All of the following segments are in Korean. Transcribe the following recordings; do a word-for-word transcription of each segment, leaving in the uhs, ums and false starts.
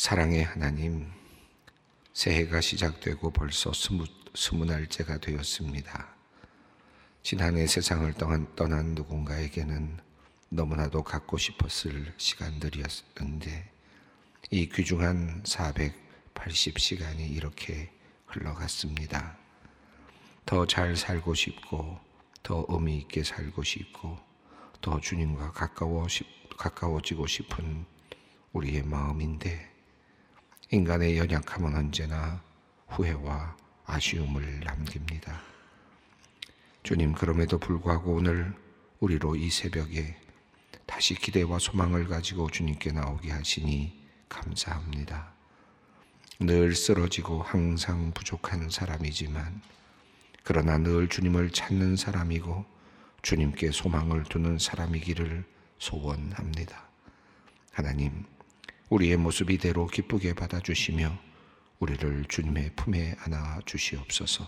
사랑의 하나님, 새해가 시작되고 벌써 스무, 스무 날째가 되었습니다. 지난해 세상을 떠난, 떠난 누군가에게는 너무나도 갖고 싶었을 시간들이었는데 이 귀중한 사백팔십 시간이 이렇게 흘러갔습니다. 더 잘 살고 싶고 더 의미 있게 살고 싶고 더 주님과 가까워, 가까워지고 싶은 우리의 마음인데 인간의 연약함은 언제나 후회와 아쉬움을 남깁니다. 주님, 그럼에도 불구하고 오늘 우리로 이 새벽에 다시 기대와 소망을 가지고 주님께 나오게 하시니 감사합니다. 늘 쓰러지고 항상 부족한 사람이지만 그러나 늘 주님을 찾는 사람이고 주님께 소망을 두는 사람이기를 소원합니다. 하나님, 우리의 모습 이대로 기쁘게 받아주시며 우리를 주님의 품에 안아 주시옵소서.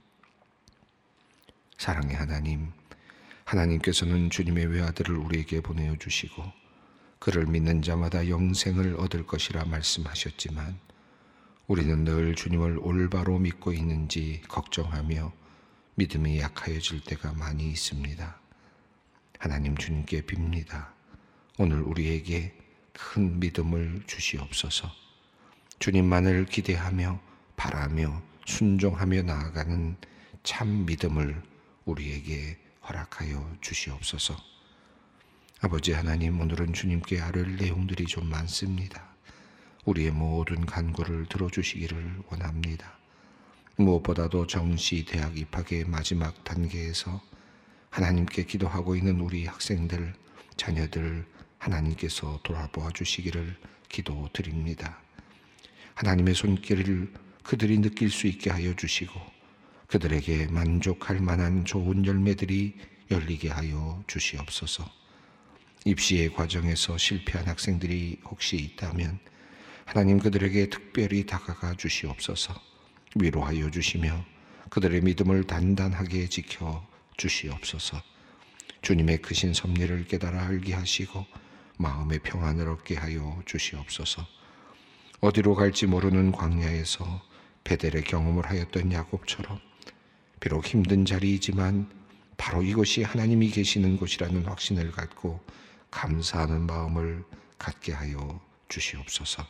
사랑의 하나님, 하나님께서는 주님의 외아들을 우리에게 보내어 주시고 그를 믿는 자마다 영생을 얻을 것이라 말씀하셨지만 우리는 늘 주님을 올바로 믿고 있는지 걱정하며 믿음이 약하여질 때가 많이 있습니다. 하나님, 주님께 빕니다. 오늘 우리에게 큰 믿음을 주시옵소서. 주님만을 기대하며 바라며 순종하며 나아가는 참 믿음을 우리에게 허락하여 주시옵소서. 아버지 하나님, 오늘은 주님께 아뢰을 내용들이 좀 많습니다. 우리의 모든 간구를 들어주시기를 원합니다. 무엇보다도 정시 대학 입학의 마지막 단계에서 하나님께 기도하고 있는 우리 학생들, 자녀들 하나님께서 돌아보아 주시기를 기도드립니다. 하나님의 손길을 그들이 느낄 수 있게 하여 주시고 그들에게 만족할 만한 좋은 열매들이 열리게 하여 주시옵소서. 입시의 과정에서 실패한 학생들이 혹시 있다면 하나님, 그들에게 특별히 다가가 주시옵소서. 위로하여 주시며 그들의 믿음을 단단하게 지켜 주시옵소서. 주님의 크신 섭리를 깨달아 알게 하시고 마음의 평안을 얻게 하여 주시옵소서. 어디로 갈지 모르는 광야에서 베델의 경험을 하였던 야곱처럼 비록 힘든 자리이지만 바로 이곳이 하나님이 계시는 곳이라는 확신을 갖고 감사하는 마음을 갖게 하여 주시옵소서.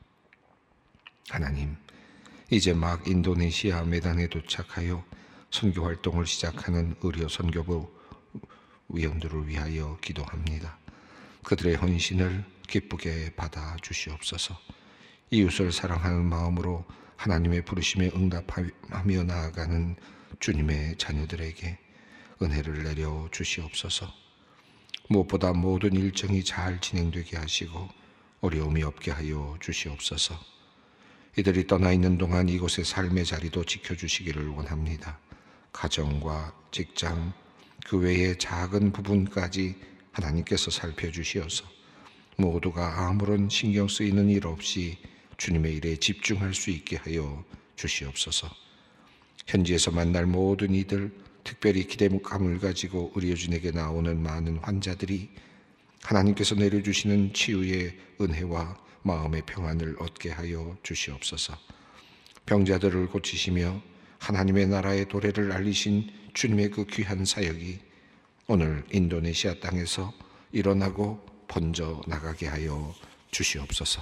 하나님, 이제 막 인도네시아 메단에 도착하여 선교 활동을 시작하는 의료 선교부 위원들을 위하여 기도합니다. 그들의 헌신을 기쁘게 받아 주시옵소서. 이웃을 사랑하는 마음으로 하나님의 부르심에 응답하며 나아가는 주님의 자녀들에게 은혜를 내려 주시옵소서. 무엇보다 모든 일정이 잘 진행되게 하시고 어려움이 없게 하여 주시옵소서. 이들이 떠나 있는 동안 이곳의 삶의 자리도 지켜주시기를 원합니다. 가정과 직장, 그 외의 작은 부분까지 하나님께서 살펴주시어서 모두가 아무런 신경 쓰이는 일 없이 주님의 일에 집중할 수 있게 하여 주시옵소서. 현지에서 만날 모든 이들, 특별히 기대감을 가지고 의료진에게 나오는 많은 환자들이 하나님께서 내려주시는 치유의 은혜와 마음의 평안을 얻게 하여 주시옵소서. 병자들을 고치시며 하나님의 나라의 도래를 알리신 주님의 그 귀한 사역이 오늘 인도네시아 땅에서 일어나고 번져 나가게 하여 주시옵소서.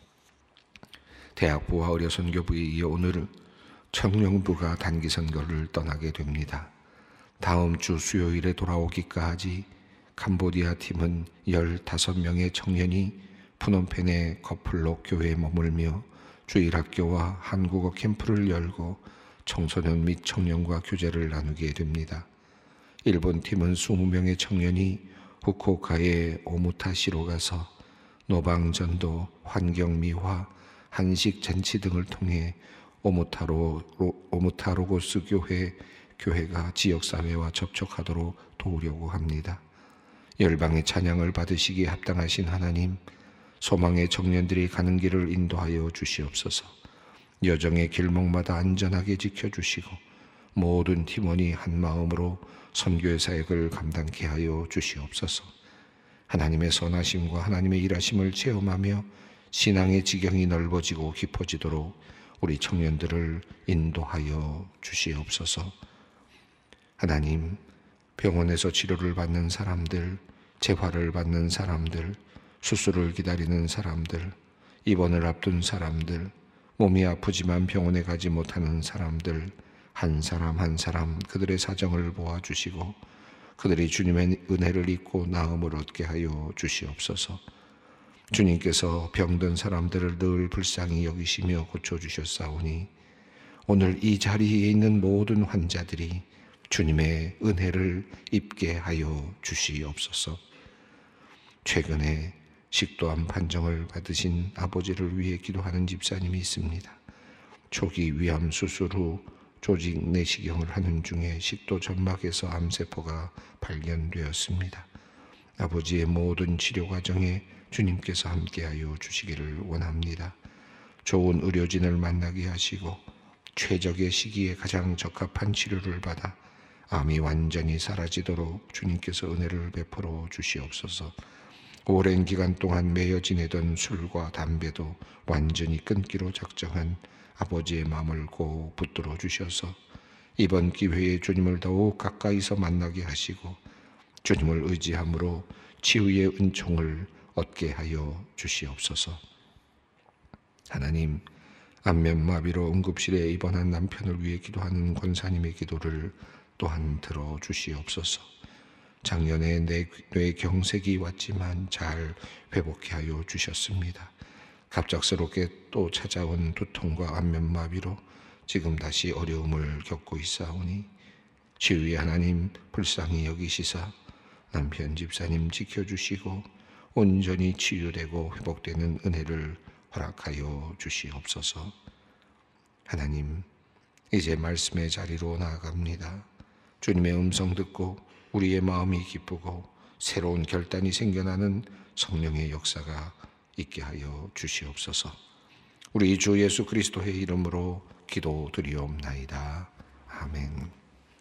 대학부와 의료 선교부에 이어 오늘은 청년부가 단기 선교를 떠나게 됩니다. 다음 주 수요일에 돌아오기까지 캄보디아 팀은 열다섯 명의 청년이 푸놈펜의 거플록 교회에 머물며 주일학교와 한국어 캠프를 열고 청소년 및 청년과 교제를 나누게 됩니다. 일본 팀은 이십 명의 청년이 후쿠오카의 오무타시로 가서 노방전도, 환경미화, 한식잔치 등을 통해 오무타로, 오무타로고스 교회, 교회가 지역사회와 접촉하도록 도우려고 합니다. 열방의 찬양을 받으시기에 합당하신 하나님, 소망의 청년들이 가는 길을 인도하여 주시옵소서. 여정의 길목마다 안전하게 지켜주시고 모든 팀원이 한 마음으로 선교의 사역을 감당케 하여 주시옵소서. 하나님의 선하심과 하나님의 일하심을 체험하며 신앙의 지경이 넓어지고 깊어지도록 우리 청년들을 인도하여 주시옵소서. 하나님, 병원에서 치료를 받는 사람들, 재활을 받는 사람들, 수술을 기다리는 사람들, 입원을 앞둔 사람들, 몸이 아프지만 병원에 가지 못하는 사람들, 한 사람 한 사람 그들의 사정을 보아주시고 그들이 주님의 은혜를 입고 나음을 얻게 하여 주시옵소서. 주님께서 병든 사람들을 늘 불쌍히 여기시며 고쳐주셨사오니 오늘 이 자리에 있는 모든 환자들이 주님의 은혜를 입게 하여 주시옵소서. 최근에 식도암 판정을 받으신 아버지를 위해 기도하는 집사님이 있습니다. 초기 위암 수술 후 조직 내시경을 하는 중에 식도 점막에서 암세포가 발견되었습니다. 아버지의 모든 치료 과정에 주님께서 함께하여 주시기를 원합니다. 좋은 의료진을 만나게 하시고 최적의 시기에 가장 적합한 치료를 받아 암이 완전히 사라지도록 주님께서 은혜를 베풀어 주시옵소서. 오랜 기간 동안 매여 지내던 술과 담배도 완전히 끊기로 작정한 아버지의 마음을 꼭 붙들어 주셔서 이번 기회에 주님을 더욱 가까이서 만나게 하시고 주님을 의지함으로 치유의 은총을 얻게 하여 주시옵소서. 하나님, 안면마비로 응급실에 입원한 남편을 위해 기도하는 권사님의 기도를 또한 들어주시옵소서. 작년에 뇌경색이 왔지만 잘 회복케 하여 주셨습니다. 갑작스럽게 또 찾아온 두통과 안면마비로 지금 다시 어려움을 겪고 있사오니 치유의 하나님 불쌍히 여기시사 남편 집사님 지켜주시고 온전히 치유되고 회복되는 은혜를 허락하여 주시옵소서. 하나님, 이제 말씀의 자리로 나아갑니다. 주님의 음성 듣고 우리의 마음이 기쁘고 새로운 결단이 생겨나는 성령의 역사가 있게 하여 주시옵소서. 우리 주 예수 그리스도의 이름으로 기도드리옵나이다. 아멘.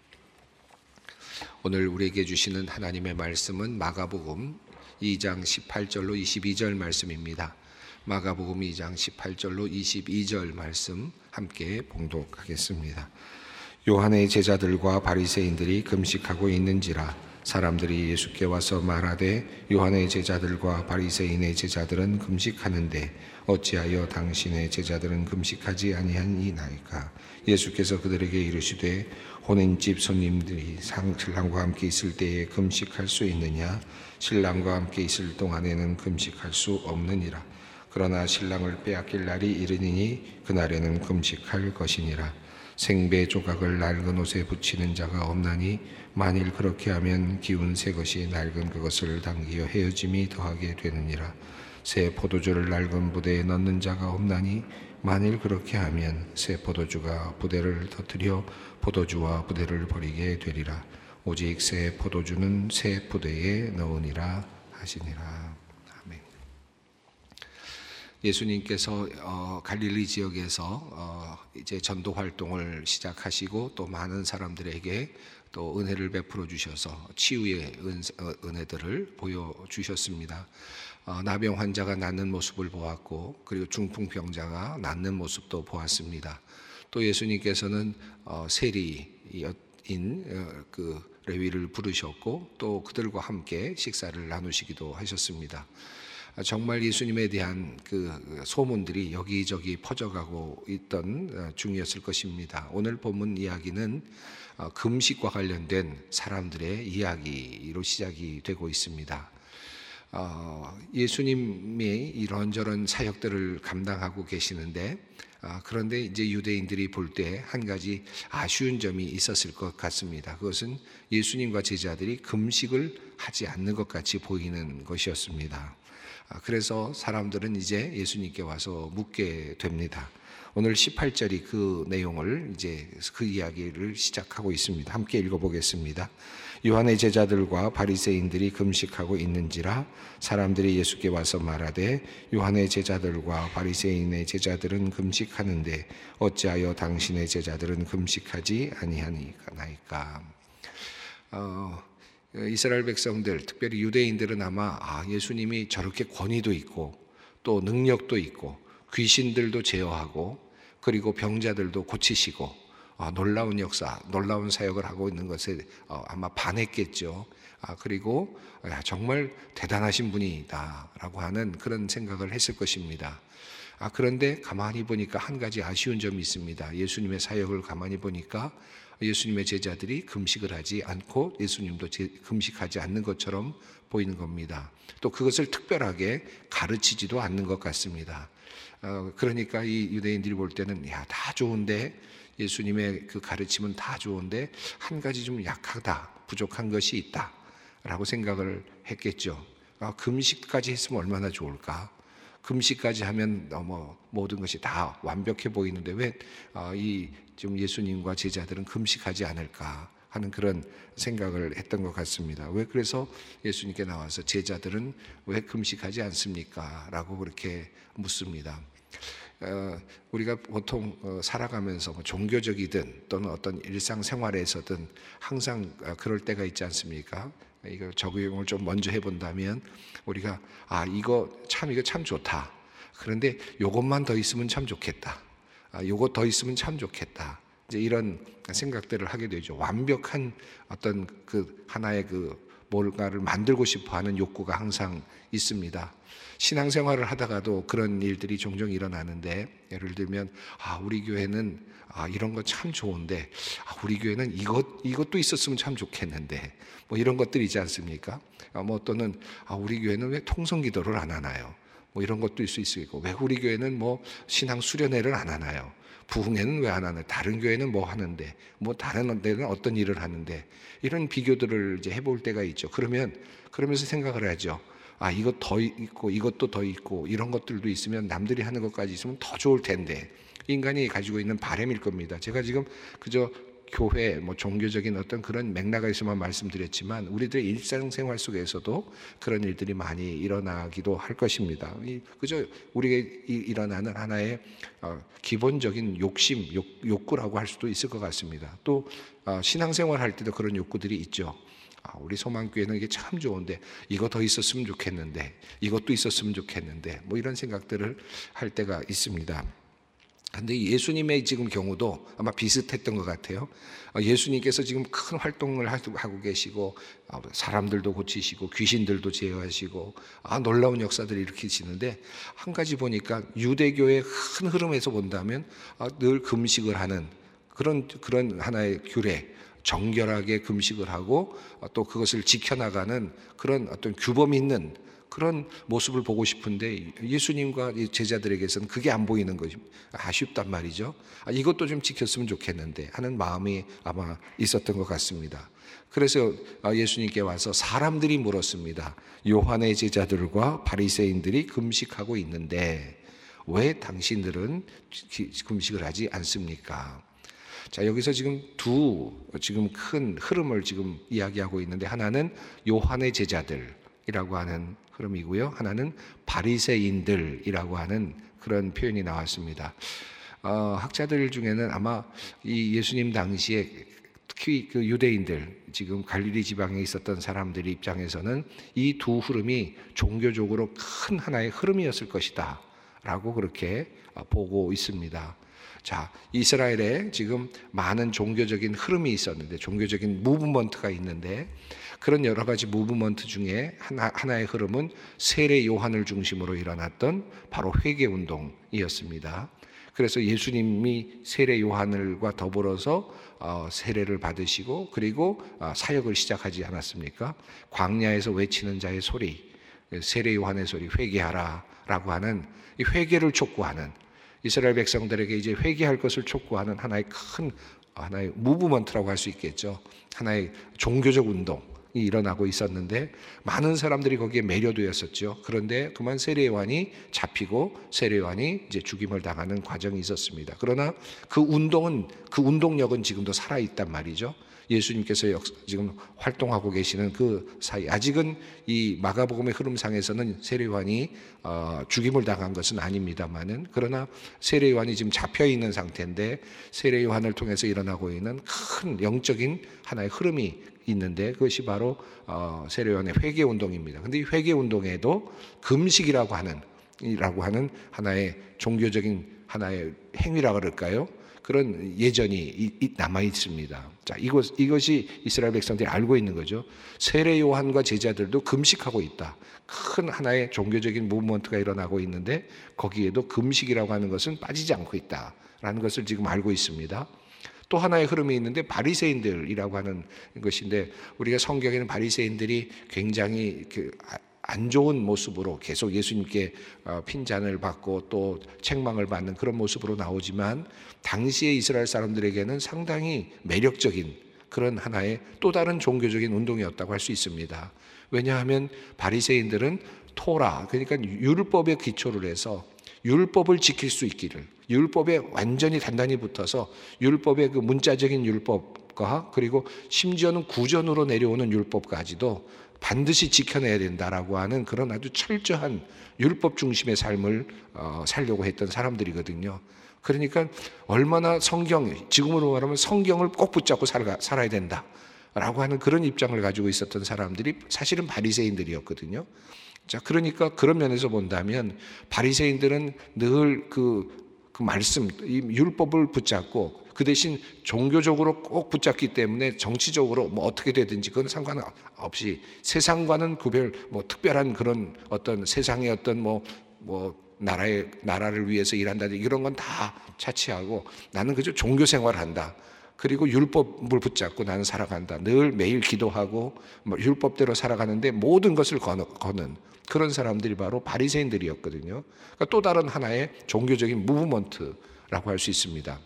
오늘 우리에게 주시는 하나님의 말씀은 마가복음 이 장 십팔 절로 이십이 절 말씀입니다. 마가복음 이 장 십팔 절로 이십이 절 말씀 함께 봉독하겠습니다. 요한의 제자들과 바리새인들이 금식하고 있는지라 사람들이 예수께 와서 말하되 요한의 제자들과 바리새인의 제자들은 금식하는데 어찌하여 당신의 제자들은 금식하지 아니하니이까? 예수께서 그들에게 이르시되 혼인집 손님들이 신랑과 함께 있을 때에 금식할 수 있느냐? 신랑과 함께 있을 동안에는 금식할 수 없느니라. 그러나 신랑을 빼앗길 날이 이르니니 그날에는 금식할 것이니라. 생배 조각을 낡은 옷에 붙이는 자가 없나니 만일 그렇게 하면 기운 새 것이 낡은 그것을 당기어 헤어짐이 더하게 되느니라. 새 포도주를 낡은 부대에 넣는 자가 없나니 만일 그렇게 하면 새 포도주가 부대를 터뜨려 포도주와 부대를 버리게 되리라. 오직 새 포도주는 새 부대에 넣으니라 하시니라. 아멘. 예수님께서 어, 갈릴리 지역에서 어, 이제 전도 활동을 시작하시고 또 많은 사람들에게 또 은혜를 베풀어 주셔서 치유의 은, 어, 은혜들을 보여 주셨습니다. 어, 나병 환자가 낫는 모습을 보았고 그리고 중풍병자가 낫는 모습도 보았습니다. 또 예수님께서는 어, 세리인 어, 그 레위를 부르셨고 또 그들과 함께 식사를 나누시기도 하셨습니다. 정말 예수님에 대한 그 소문들이 여기저기 퍼져가고 있던 중이었을 것입니다. 오늘 본문 이야기는 금식과 관련된 사람들의 이야기로 시작이 되고 있습니다. 예수님이 이런저런 사역들을 감당하고 계시는데 그런데 이제 유대인들이 볼 때 한 가지 아쉬운 점이 있었을 것 같습니다. 그것은 예수님과 제자들이 금식을 하지 않는 것 같이 보이는 것이었습니다. 그래서 사람들은 이제 예수님께 와서 묻게 됩니다. 오늘 십팔 절이 그 내용을 이제 그 이야기를 시작하고 있습니다. 함께 읽어보겠습니다. 요한의 제자들과 바리새인들이 금식하고 있는지라 사람들이 예수께 와서 말하되 요한의 제자들과 바리새인의 제자들은 금식하는데 어찌하여 당신의 제자들은 금식하지 아니하니까? 어, 이스라엘 백성들, 특별히 유대인들은 아마 아, 예수님이 저렇게 권위도 있고 또 능력도 있고 귀신들도 제어하고 그리고 병자들도 고치시고 어, 놀라운 역사, 놀라운 사역을 하고 있는 것에 어, 아마 반했겠죠. 아, 그리고 야, 정말 대단하신 분이다라고 하는 그런 생각을 했을 것입니다. 아, 그런데 가만히 보니까 한 가지 아쉬운 점이 있습니다. 예수님의 사역을 가만히 보니까 예수님의 제자들이 금식을 하지 않고 예수님도 제, 금식하지 않는 것처럼 보이는 겁니다. 또 그것을 특별하게 가르치지도 않는 것 같습니다. 어, 그러니까 이 유대인들이 볼 때는 야, 다 좋은데 예수님의 그 가르침은 다 좋은데 한 가지 좀 약하다, 부족한 것이 있다 라고 생각을 했겠죠. 아, 금식까지 했으면 얼마나 좋을까? 금식까지 하면 너무 모든 것이 다 완벽해 보이는데 왜 이 좀 예수님과 제자들은 금식하지 않을까 하는 그런 생각을 했던 것 같습니다. 왜 그래서 예수님께 나와서 제자들은 왜 금식하지 않습니까? 라고 그렇게 묻습니다. 어, 우리가 보통 어, 살아가면서 뭐 종교적이든 또는 어떤 일상생활에서든 항상 어, 그럴 때가 있지 않습니까? 이거 적용을 좀 먼저 해본다면 우리가 아 이거 참 이거 참 좋다. 그런데 요것만 더 있으면 참 좋겠다. 아, 요것 더 있으면 참 좋겠다. 이제 이런 생각들을 하게 되죠. 완벽한 어떤 그 하나의 그 뭔가를 만들고 싶어하는 욕구가 항상 있습니다. 신앙생활을 하다가도 그런 일들이 종종 일어나는데 예를 들면 아 우리 교회는 아 이런 거 참 좋은데 아 우리 교회는 이것 이것도 있었으면 참 좋겠는데 뭐 이런 것들이 있지 않습니까? 아, 뭐 또는 아 우리 교회는 왜 통성 기도를 안 하나요? 뭐 이런 것도 있을 수 있고 왜 우리 교회는 뭐 신앙 수련회를 안 하나요? 부흥회는 왜 안 하나요? 다른 교회는 뭐 하는데 뭐 다른 데는 어떤 일을 하는데 이런 비교들을 이제 해볼 때가 있죠. 그러면 그러면서 생각을 하죠. 아 이것 더 있고 이것도 더 있고 이런 것들도 있으면 남들이 하는 것까지 있으면 더 좋을 텐데 인간이 가지고 있는 바람일 겁니다. 제가 지금 그저 교회 뭐 종교적인 어떤 그런 맥락에서만 말씀드렸지만 우리들의 일상생활 속에서도 그런 일들이 많이 일어나기도 할 것입니다. 그저 우리에게 일어나는 하나의 기본적인 욕심, 욕, 욕구라고 할 수도 있을 것 같습니다. 또 신앙생활 할 때도 그런 욕구들이 있죠. 아, 우리 소망교회는 이게 참 좋은데 이거 더 있었으면 좋겠는데 이것도 있었으면 좋겠는데 뭐 이런 생각들을 할 때가 있습니다. 그런데 예수님의 지금 경우도 아마 비슷했던 것 같아요. 예수님께서 지금 큰 활동을 하고 계시고 사람들도 고치시고 귀신들도 제어하시고 아, 놀라운 역사들을 일으키시는데 한 가지 보니까 유대교의 큰 흐름에서 본다면 아, 늘 금식을 하는 그런 그런 하나의 규례, 정결하게 금식을 하고 또 그것을 지켜나가는 그런 어떤 규범 있는 그런 모습을 보고 싶은데 예수님과 제자들에게서는 그게 안 보이는 것이 아쉽단 말이죠. 아, 이것도 좀 지켰으면 좋겠는데 하는 마음이 아마 있었던 것 같습니다. 그래서 예수님께 와서 사람들이 물었습니다. 요한의 제자들과 바리새인들이 금식하고 있는데 왜 당신들은 금식을 하지 않습니까? 자, 여기서 지금 두 지금 큰 흐름을 지금 이야기하고 있는데 하나는 요한의 제자들이라고 하는 흐름이고요. 하나는 바리새인들이라고 하는 그런 표현이 나왔습니다. 어, 학자들 중에는 아마 이 예수님 당시에 특히 그 유대인들 지금 갈릴리 지방에 있었던 사람들의 입장에서는 이 두 흐름이 종교적으로 큰 하나의 흐름이었을 것이다 라고 그렇게 보고 있습니다. 자, 이스라엘에 지금 많은 종교적인 흐름이 있었는데 종교적인 무브먼트가 있는데 그런 여러 가지 무브먼트 중에 하나, 하나의 흐름은 세례 요한을 중심으로 일어났던 바로 회개운동이었습니다. 그래서 예수님이 세례 요한과 더불어서 어, 세례를 받으시고 그리고 어, 사역을 시작하지 않았습니까? 광야에서 외치는 자의 소리, 세례 요한의 소리, 회개하라 라고 하는 이 회개를 촉구하는 이스라엘 백성들에게 이제 회개할 것을 촉구하는 하나의 큰 하나의 무브먼트라고 할 수 있겠죠. 하나의 종교적 운동이 일어나고 있었는데 많은 사람들이 거기에 매료되었었죠. 그런데 그만 세례 요한이 잡히고 세례 요한이 이제 죽임을 당하는 과정이 있었습니다. 그러나 그 운동은 그 운동력은 지금도 살아 있단 말이죠. 예수님께서 지금 활동하고 계시는 그 사이 아직은 이 마가복음의 흐름상에서는 세례 요한이 어, 죽임을 당한 것은 아닙니다만은 그러나 세례 요한이 지금 잡혀 있는 상태인데 세례 요한을 통해서 일어나고 있는 큰 영적인 하나의 흐름이 있는데 그것이 바로 어, 세례 요한의 회개 운동입니다. 근데 이 회개 운동에도 금식이라고 하는 이라고 하는 하나의 종교적인 하나의 행위라 그럴까요? 그런 예전이 남아 있습니다. 자, 이것, 이것이 이스라엘 백성들이 알고 있는 거죠. 세례 요한과 제자들도 금식하고 있다. 큰 하나의 종교적인 무브먼트가 일어나고 있는데 거기에도 금식이라고 하는 것은 빠지지 않고 있다라는 것을 지금 알고 있습니다. 또 하나의 흐름이 있는데 바리새인들이라고 하는 것인데, 우리가 성경에는 바리새인들이 굉장히 그 안 좋은 모습으로 계속 예수님께 핀잔을 받고 또 책망을 받는 그런 모습으로 나오지만, 당시의 이스라엘 사람들에게는 상당히 매력적인 그런 하나의 또 다른 종교적인 운동이었다고 할 수 있습니다. 왜냐하면 바리새인들은 토라, 그러니까 율법에 기초를 해서 율법을 지킬 수 있기를, 율법에 완전히 단단히 붙어서 율법의 그 문자적인 율법과 그리고 심지어는 구전으로 내려오는 율법까지도 반드시 지켜내야 된다라고 하는 그런 아주 철저한 율법 중심의 삶을 어, 살려고 했던 사람들이거든요. 그러니까 얼마나 성경, 지금으로 말하면 성경을 꼭 붙잡고 살아, 살아야 된다라고 하는 그런 입장을 가지고 있었던 사람들이 사실은 바리새인들이었거든요. 자, 그러니까 그런 면에서 본다면 바리새인들은 늘 그 그 말씀, 이 율법을 붙잡고 그 대신 종교적으로 꼭 붙잡기 때문에 정치적으로 뭐 어떻게 되든지 그건 상관없이 세상과는 구별, 뭐 특별한 그런 어떤 세상의 어떤 뭐, 뭐 나라의, 나라를 위해서 일한다든지 이런 건 다 차치하고 나는 그저 종교 생활을 한다. 그리고 율법을 붙잡고 나는 살아간다. 늘 매일 기도하고 뭐 율법대로 살아가는데 모든 것을 거는 그런 사람들이 바로 바리새인들이었거든요. 그러니까 또 다른 하나의 종교적인 무브먼트라고 할 수 있습니다.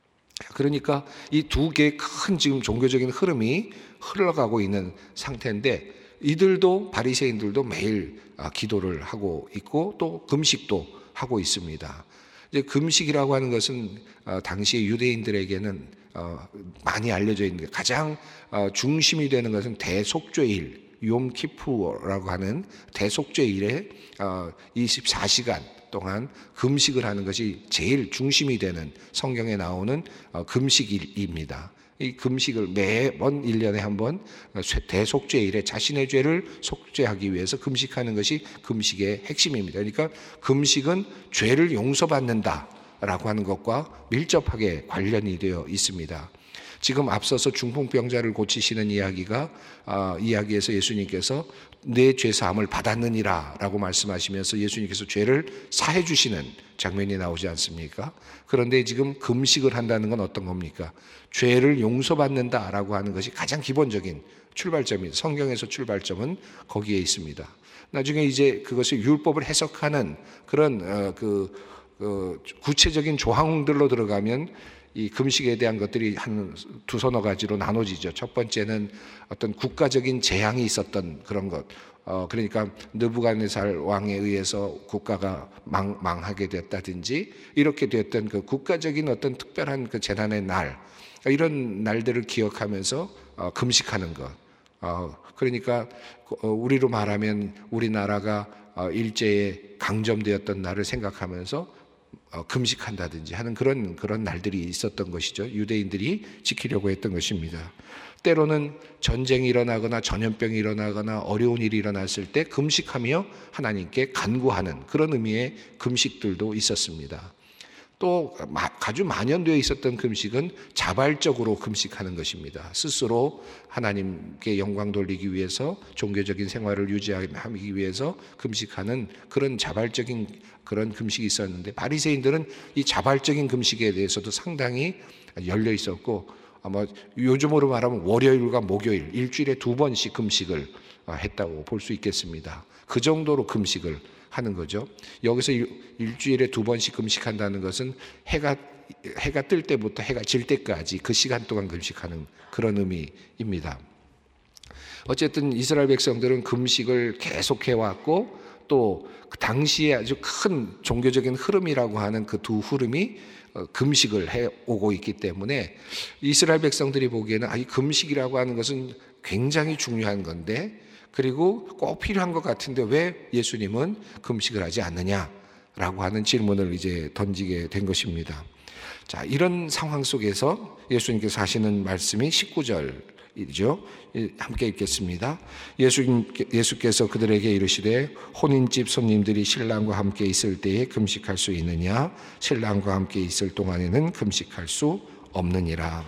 그러니까 이 두 개의 큰 지금 종교적인 흐름이 흘러가고 있는 상태인데, 이들도 바리새인들도 매일 기도를 하고 있고 또 금식도 하고 있습니다. 이제 금식이라고 하는 것은 당시 유대인들에게는 많이 알려져 있는데, 가장 중심이 되는 것은 대속죄일, 욤키푸라고 하는 대속죄일에 이십사 시간 동안 금식을 하는 것이 제일 중심이 되는 성경에 나오는 금식일입니다. 이 금식을 매번 일 년에 한 번 대속죄일에 자신의 죄를 속죄하기 위해서 금식하는 것이 금식의 핵심입니다. 그러니까 금식은 죄를 용서받는다라고 하는 것과 밀접하게 관련이 되어 있습니다. 지금 앞서서 중풍병자를 고치시는 이야기가 아, 이야기에서 예수님께서 내 죄사함을 받았느니라 라고 말씀하시면서 예수님께서 죄를 사해 주시는 장면이 나오지 않습니까? 그런데 지금 금식을 한다는 건 어떤 겁니까? 죄를 용서받는다라고 하는 것이 가장 기본적인 출발점입니다. 성경에서 출발점은 거기에 있습니다. 나중에 이제 그것을 율법을 해석하는 그런 어, 그 어, 구체적인 조항들로 들어가면 이 금식에 대한 것들이 한 두서너 가지로 나눠지죠. 첫 번째는 어떤 국가적인 재앙이 있었던 그런 것. 어, 그러니까 느부갓네살 왕에 의해서 국가가 망, 망하게 됐다든지 이렇게 됐던 그 국가적인 어떤 특별한 그 재난의 날, 이런 날들을 기억하면서 어, 금식하는 것. 어, 그러니까 어, 우리로 말하면 우리나라가 어, 일제에 강점되었던 날을 생각하면서 어, 금식한다든지 하는 그런 그런 날들이 있었던 것이죠. 유대인들이 지키려고 했던 것입니다. 때로는 전쟁이 일어나거나 전염병이 일어나거나 어려운 일이 일어났을 때 금식하며 하나님께 간구하는 그런 의미의 금식들도 있었습니다. 또 아주 만연되어 있었던 금식은 자발적으로 금식하는 것입니다. 스스로 하나님께 영광 돌리기 위해서 종교적인 생활을 유지하기 위해서 금식하는 그런 자발적인 그런 금식이 있었는데, 바리새인들은 이 자발적인 금식에 대해서도 상당히 열려 있었고, 아마 요즘으로 말하면 월요일과 목요일 일주일에 두 번씩 금식을 했다고 볼 수 있겠습니다. 그 정도로 금식을 하는 거죠. 여기서 일주일에 두 번씩 금식한다는 것은 해가 해가 뜰 때부터 해가 질 때까지 그 시간 동안 금식하는 그런 의미입니다. 어쨌든 이스라엘 백성들은 금식을 계속해 왔고, 또 그 당시에 아주 큰 종교적인 흐름이라고 하는 그 두 흐름이 금식을 해 오고 있기 때문에 이스라엘 백성들이 보기에는 아, 이 금식이라고 하는 것은 굉장히 중요한 건데, 그리고 꼭 필요한 것 같은데 왜 예수님은 금식을 하지 않느냐라고 하는 질문을 이제 던지게 된 것입니다. 자, 이런 상황 속에서 예수님께서 하시는 말씀이 십구 절 이죠. 함께 읽겠습니다. 예수님, 예수께서 그들에게 이르시되 혼인집 손님들이 신랑과 함께 있을 때에 금식할 수 있느냐? 신랑과 함께 있을 동안에는 금식할 수 없느니라.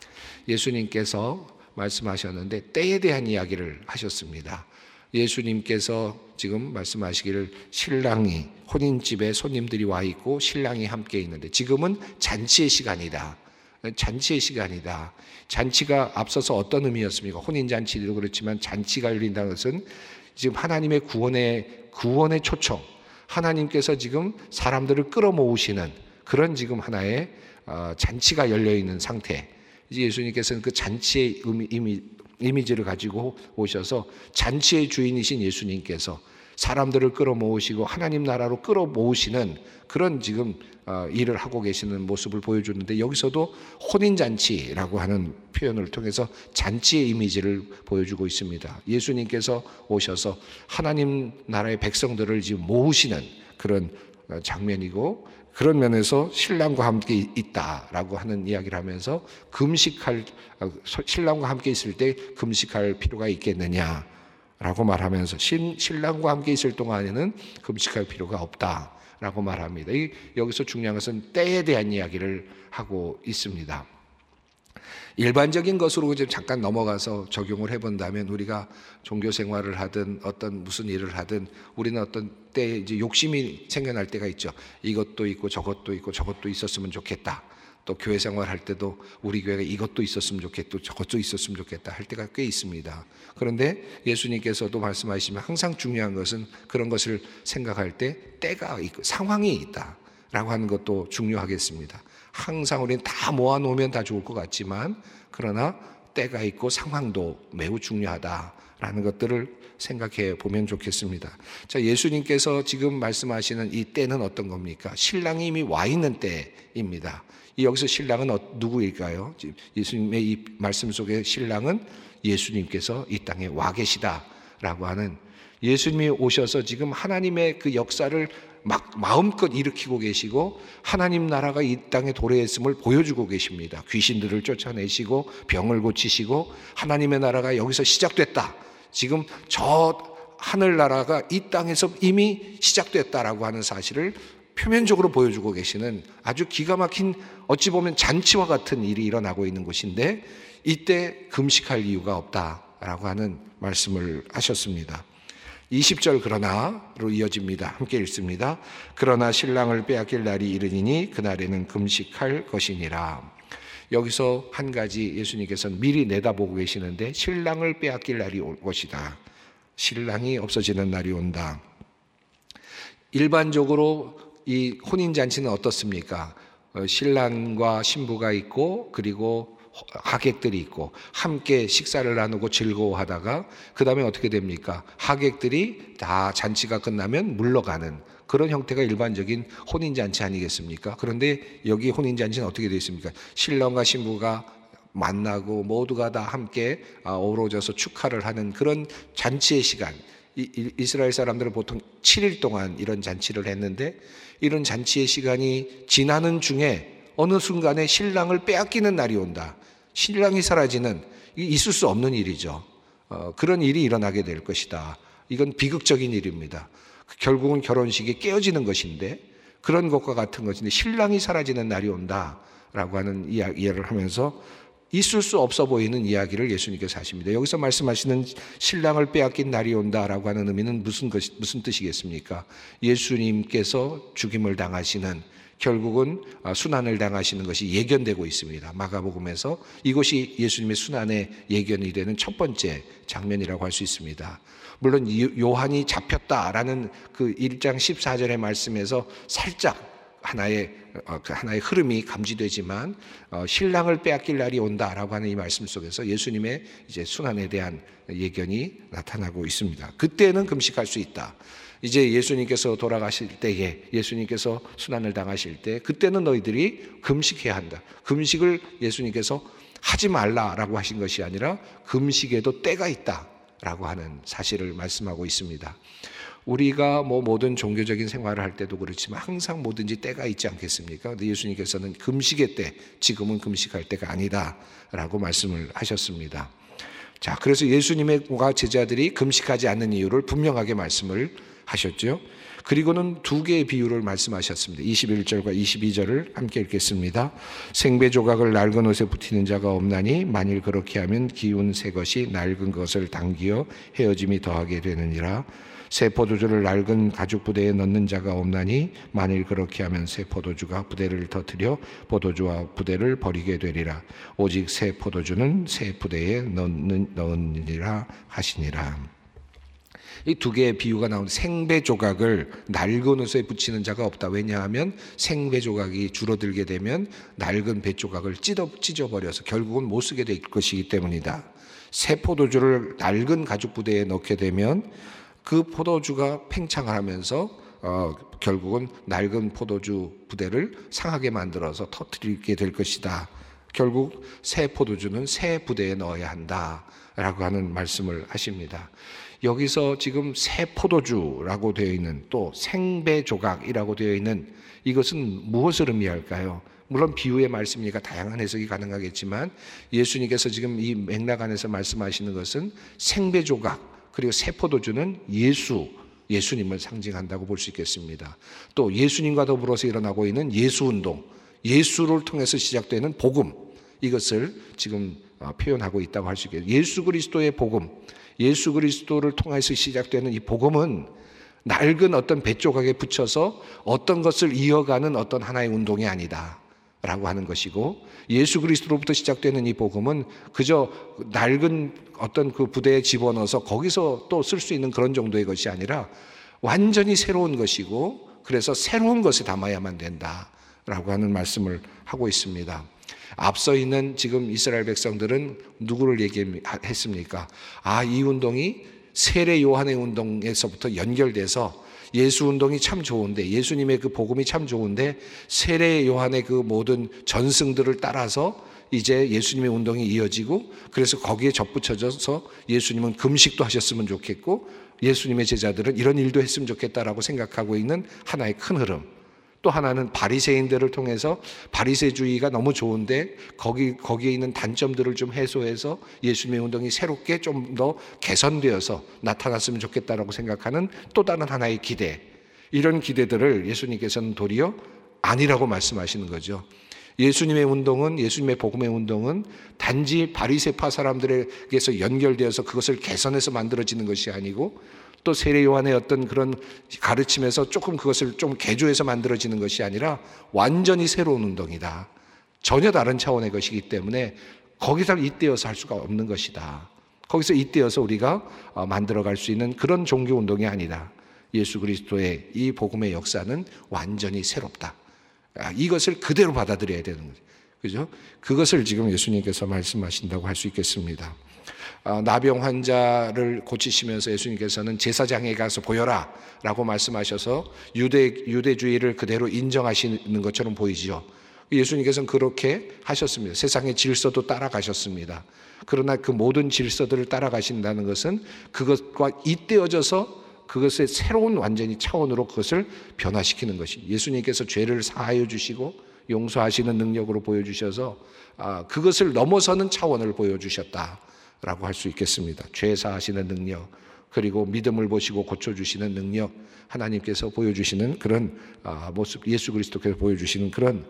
예수님께서 말씀하셨는데 때에 대한 이야기를 하셨습니다. 예수님께서 지금 말씀하시기를 신랑이 혼인집에 손님들이 와 있고 신랑이 함께 있는데 지금은 잔치의 시간이다. 잔치의 시간이다. 잔치가 앞서서 어떤 의미였습니까? 혼인잔치도 그렇지만 잔치가 열린다는 것은 지금 하나님의 구원의 구원의 초청, 하나님께서 지금 사람들을 끌어모으시는 그런 지금 하나의 잔치가 열려있는 상태. 이제 예수님께서는 그 잔치의 의미, 이미, 이미지를 가지고 오셔서 잔치의 주인이신 예수님께서 사람들을 끌어모으시고 하나님 나라로 끌어모으시는 그런 지금 일을 하고 계시는 모습을 보여주는데, 여기서도 혼인잔치라고 하는 표현을 통해서 잔치의 이미지를 보여주고 있습니다. 예수님께서 오셔서 하나님 나라의 백성들을 지금 모으시는 그런 장면이고, 그런 면에서 신랑과 함께 있다라고 하는 이야기를 하면서 금식할, 신랑과 함께 있을 때 금식할 필요가 있겠느냐 라고 말하면서 신랑과 함께 있을 동안에는 금식할 필요가 없다라고 말합니다. 여기서 중요한 것은 때에 대한 이야기를 하고 있습니다. 일반적인 것으로 좀 잠깐 넘어가서 적용을 해본다면, 우리가 종교 생활을 하든 어떤 무슨 일을 하든 우리는 어떤 때 이제 욕심이 생겨날 때가 있죠. 이것도 있고 저것도 있고 저것도 있었으면 좋겠다. 또 교회 생활할 때도 우리 교회가 이것도 있었으면 좋겠고 저것도 있었으면 좋겠다 할 때가 꽤 있습니다. 그런데 예수님께서도 말씀하시면 항상 중요한 것은 그런 것을 생각할 때 때가 있고 상황이 있다라고 하는 것도 중요하겠습니다. 항상 우리는 다 모아놓으면 다 좋을 것 같지만, 그러나 때가 있고 상황도 매우 중요하다라는 것들을 생각해 보면 좋겠습니다. 자, 예수님께서 지금 말씀하시는 이 때는 어떤 겁니까? 신랑이 이미 와 있는 때입니다. 여기서 신랑은 누구일까요? 예수님의 이 말씀 속에 신랑은 예수님께서 이 땅에 와 계시다라고 하는, 예수님이 오셔서 지금 하나님의 그 역사를 막 마음껏 일으키고 계시고 하나님 나라가 이 땅에 도래했음을 보여주고 계십니다. 귀신들을 쫓아내시고 병을 고치시고 하나님의 나라가 여기서 시작됐다. 지금 저 하늘나라가 이 땅에서 이미 시작됐다라고 하는 사실을 표면적으로 보여주고 계시는 아주 기가 막힌, 어찌 보면 잔치와 같은 일이 일어나고 있는 곳인데, 이때 금식할 이유가 없다라고 하는 말씀을 하셨습니다. 이십 절 그러나로 이어집니다. 함께 읽습니다. 그러나 신랑을 빼앗길 날이 이르니니 그날에는 금식할 것이니라. 여기서 한 가지 예수님께서는 미리 내다보고 계시는데, 신랑을 빼앗길 날이 올 것이다. 신랑이 없어지는 날이 온다. 일반적으로 이 혼인잔치는 어떻습니까? 신랑과 신부가 있고 그리고 하객들이 있고 함께 식사를 나누고 즐거워하다가 그 다음에 어떻게 됩니까? 하객들이 다 잔치가 끝나면 물러가는 그런 형태가 일반적인 혼인잔치 아니겠습니까? 그런데 여기 혼인잔치는 어떻게 되어 있습니까? 신랑과 신부가 만나고 모두가 다 함께 어우러져서 축하를 하는 그런 잔치의 시간. 이스라엘 사람들은 보통 칠 일 동안 이런 잔치를 했는데, 이런 잔치의 시간이 지나는 중에 어느 순간에 신랑을 빼앗기는 날이 온다. 신랑이 사라지는, 있을 수 없는 일이죠. 어, 그런 일이 일어나게 될 것이다. 이건 비극적인 일입니다. 결국은 결혼식이 깨어지는 것인데, 그런 것과 같은 것인데 신랑이 사라지는 날이 온다라고 하는 이야기를 하면서 있을 수 없어 보이는 이야기를 예수님께서 하십니다. 여기서 말씀하시는 신랑을 빼앗긴 날이 온다라고 하는 의미는 무슨 것, 무슨 뜻이겠습니까? 예수님께서 죽임을 당하시는, 결국은 순환을 당하시는 것이 예견되고 있습니다. 마가복음에서 이것이 예수님의 순환의 예견이 되는 첫 번째 장면이라고 할 수 있습니다. 물론 요한이 잡혔다라는 그 일 장 십사 절의 말씀에서 살짝 하나의 하나의 흐름이 감지되지만, 신랑을 빼앗길 날이 온다라고 하는 이 말씀 속에서 예수님의 이제 순환에 대한 예견이 나타나고 있습니다. 그때는 금식할 수 있다. 이제 예수님께서 돌아가실 때에, 예수님께서 순환을 당하실 때, 그때는 너희들이 금식해야 한다. 금식을 예수님께서 하지 말라라고 하신 것이 아니라 금식에도 때가 있다라고 하는 사실을 말씀하고 있습니다. 우리가 뭐 모든 종교적인 생활을 할 때도 그렇지만 항상 뭐든지 때가 있지 않겠습니까? 근데 예수님께서는 금식의 때, 지금은 금식할 때가 아니다라고 말씀을 하셨습니다. 자, 그래서 예수님과 제자들이 금식하지 않는 이유를 분명하게 말씀을 하셨죠. 그리고는 두 개의 비유를 말씀하셨습니다. 이십일 절과 이십이 절을 함께 읽겠습니다. 생배 조각을 낡은 옷에 붙이는 자가 없나니 만일 그렇게 하면 기운 새 것이 낡은 것을 당기어 헤어짐이 더하게 되느니라. 새 포도주를 낡은 가죽 부대에 넣는 자가 없나니 만일 그렇게 하면 새 포도주가 부대를 터뜨려 포도주와 부대를 버리게 되리라. 오직 새 포도주는 새 부대에 넣는, 넣으니라 하시니라. 이 두 개의 비유가 나온 생배 조각을 낡은 옷에 붙이는 자가 없다. 왜냐하면 생배 조각이 줄어들게 되면 낡은 배 조각을 찢어, 찢어버려서 결국은 못 쓰게 될 것이기 때문이다. 새 포도주를 낡은 가죽 부대에 넣게 되면 그 포도주가 팽창을 하면서 어, 결국은 낡은 포도주 부대를 상하게 만들어서 터뜨리게 될 것이다. 결국 새 포도주는 새 부대에 넣어야 한다라고 하는 말씀을 하십니다. 여기서 지금 새 포도주라고 되어 있는 또 생배 조각이라고 되어 있는 이것은 무엇을 의미할까요? 물론 비유의 말씀이니까 다양한 해석이 가능하겠지만 예수님께서 지금 이 맥락 안에서 말씀하시는 것은 생배 조각 그리고 새 포도주는 예수, 예수님을 상징한다고 볼 수 있겠습니다. 또 예수님과 더불어서 일어나고 있는 예수운동, 예수를 통해서 시작되는 복음, 이것을 지금 표현하고 있다고 할 수 있겠습니다. 예수 그리스도의 복음, 예수 그리스도를 통해서 시작되는 이 복음은 낡은 어떤 배 조각에 붙여서 어떤 것을 이어가는 어떤 하나의 운동이 아니다 라고 하는 것이고, 예수 그리스도로부터 시작되는 이 복음은 그저 낡은 어떤 그 부대에 집어넣어서 거기서 또 쓸 수 있는 그런 정도의 것이 아니라 완전히 새로운 것이고, 그래서 새로운 것에 담아야만 된다라고 하는 말씀을 하고 있습니다. 앞서 있는 지금 이스라엘 백성들은 누구를 얘기했습니까? 아, 이 운동이 세례 요한의 운동에서부터 연결돼서 예수 운동이 참 좋은데, 예수님의 그 복음이 참 좋은데 세례 요한의 그 모든 전승들을 따라서 이제 예수님의 운동이 이어지고, 그래서 거기에 접붙여져서 예수님은 금식도 하셨으면 좋겠고 예수님의 제자들은 이런 일도 했으면 좋겠다라고 생각하고 있는 하나의 큰 흐름. 또 하나는 바리새인들을 통해서 바리새주의가 너무 좋은데 거기, 거기에 있는 단점들을 좀 해소해서 예수님의 운동이 새롭게 좀 더 개선되어서 나타났으면 좋겠다라고 생각하는 또 다른 하나의 기대, 이런 기대들을 예수님께서는 도리어 아니라고 말씀하시는 거죠. 예수님의 운동은, 예수님의 복음의 운동은 단지 바리새파 사람들에게서 연결되어서 그것을 개선해서 만들어지는 것이 아니고, 또 세례 요한의 어떤 그런 가르침에서 조금 그것을 좀 개조해서 만들어지는 것이 아니라 완전히 새로운 운동이다. 전혀 다른 차원의 것이기 때문에 거기서 잇대어서 할 수가 없는 것이다. 거기서 잇대어서 우리가 만들어갈 수 있는 그런 종교 운동이 아니다. 예수 그리스도의 이 복음의 역사는 완전히 새롭다. 이것을 그대로 받아들여야 되는 거죠. 그죠? 그것을 지금 예수님께서 말씀하신다고 할 수 있겠습니다. 아, 나병 환자를 고치시면서 예수님께서는 제사장에 가서 보여라 라고 말씀하셔서 유대, 유대주의를 그대로 인정하시는 것처럼 보이지요. 예수님께서는 그렇게 하셨습니다. 세상의 질서도 따라가셨습니다. 그러나 그 모든 질서들을 따라가신다는 것은 그것과 잇대어져서 그것의 새로운 완전히 차원으로 그것을 변화시키는 것이, 예수님께서 죄를 사하여 주시고 용서하시는 능력으로 보여주셔서 아, 그것을 넘어서는 차원을 보여주셨다 라고 할 수 있겠습니다. 죄 사하시는 능력, 그리고 믿음을 보시고 고쳐주시는 능력, 하나님께서 보여주시는 그런 모습, 예수 그리스도께서 보여주시는 그런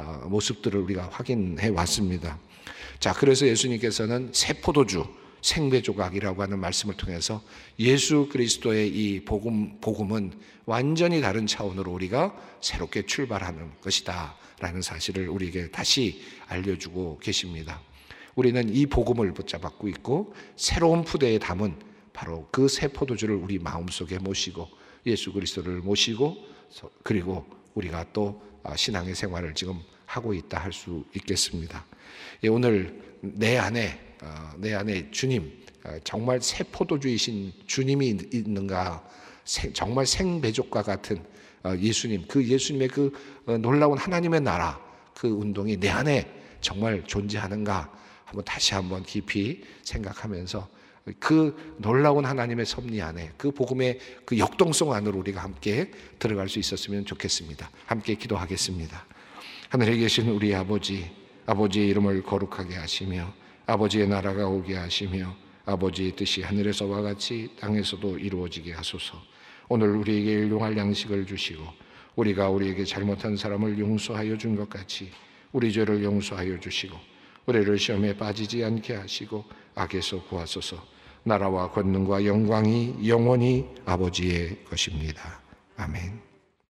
모습들을 우리가 확인해 왔습니다. 자, 그래서 예수님께서는 새 포도주, 생배 조각이라고 하는 말씀을 통해서 예수 그리스도의 이 복음, 복음은 완전히 다른 차원으로 우리가 새롭게 출발하는 것이다 라는 사실을 우리에게 다시 알려주고 계십니다. 우리는 이 복음을 붙잡고 있고 새로운 푸대에 담은 바로 그 새 포도주를 우리 마음속에 모시고 예수 그리스도를 모시고, 그리고 우리가 또 신앙의 생활을 지금 하고 있다 할 수 있겠습니다. 오늘 내 안에 내 안에 주님, 정말 새 포도주이신 주님이 있는가, 정말 생배족과 같은 예수님, 그 예수님의 그 놀라운 하나님의 나라, 그 운동이 내 안에 정말 존재하는가 한번 다시 한번 깊이 생각하면서 그 놀라운 하나님의 섭리 안에, 그 복음의 그 역동성 안으로 우리가 함께 들어갈 수 있었으면 좋겠습니다. 함께 기도하겠습니다. 하늘에 계신 우리 아버지, 아버지의 이름을 거룩하게 하시며 아버지의 나라가 오게 하시며 아버지의 뜻이 하늘에서와 같이 땅에서도 이루어지게 하소서. 오늘 우리에게 일용할 양식을 주시고 우리가 우리에게 잘못한 사람을 용서하여 준 것 같이 우리 죄를 용서하여 주시고 우리를 시험에 빠지지 않게 하시고 악에서 구하소서. 나라와 권능과 영광이 영원히 아버지의 것입니다. 아멘.